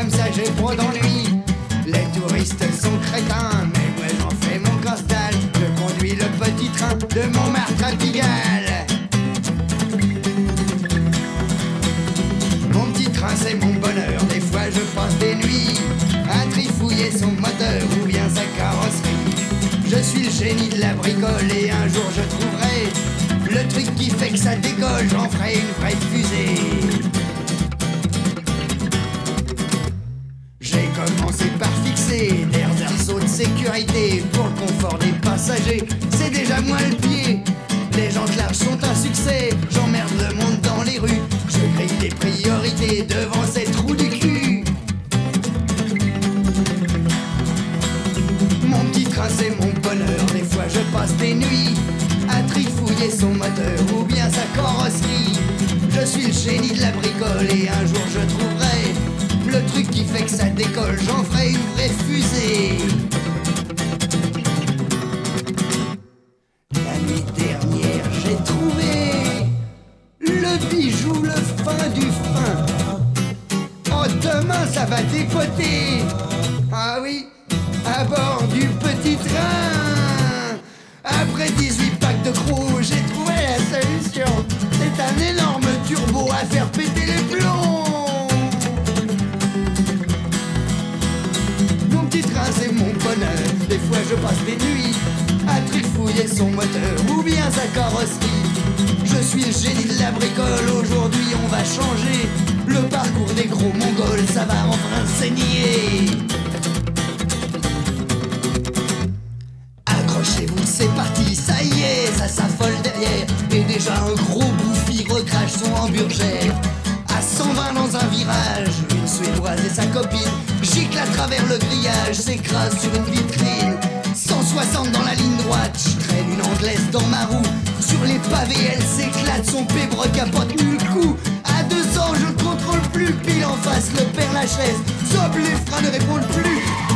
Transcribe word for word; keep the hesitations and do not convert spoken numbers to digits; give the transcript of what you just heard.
comme ça j'ai pas d'ennui. Les touristes sont crétins, mais moi j'en fais mon costal. Je conduis le petit train de Montmartre à Pigalle. Mon petit train c'est mon bonheur, des fois je passe des nuits à trifouiller son moteur ou bien sa carrosserie. Je suis le génie de la bricole et un jour je trouverai le truc qui fait que ça décolle, j'en ferai une vraie fusée. J'ai commencé par fixer des arceaux de sécurité pour le confort des passagers, c'est déjà moins le pied. Les gens de large sont un succès, j'emmerde le monde dans les rues, je grille des priorités devant ces trous du cul. Mon petit train c'est mon bonheur, des fois je passe des nuits à trifouiller son moteur ou bien sa carrosserie. Je suis le génie de la bricole et un jour je trouverai le truc qui fait que ça décolle, j'en ferai une vraie fusée. La nuit dernière j'ai trouvé le bijou, le fin du fin. Oh demain ça va dépoter. Ah oui, à bord du petit train. Après dix-huit packs de crocs, j'ai trouvé la solution. C'est un énorme turbo à faire péter les plombs. Mon petit train c'est mon bonheur, des fois je passe des nuits à trifouiller son moteur ou bien sa carrosserie. Je suis le génie de la bricole, aujourd'hui on va changer le parcours des gros mongols, ça va enfin saigner. Accrochez-vous, c'est parti, ça y est, ça s'affole derrière. Et déjà un gros bouffi recrache son hamburger. À cent vingt dans un virage, une suédoise et sa copine giclent à travers le grillage, s'écrasent sur une vitrine. Cent soixante dans la ligne droite, je traîne une anglaise dans ma roue. Sur les pavés, elle s'éclate, son pébre capote nul coup. À deux cents, je ne contrôle plus, pile en face, le père Lachaise. Zop, les freins ne répondent plus.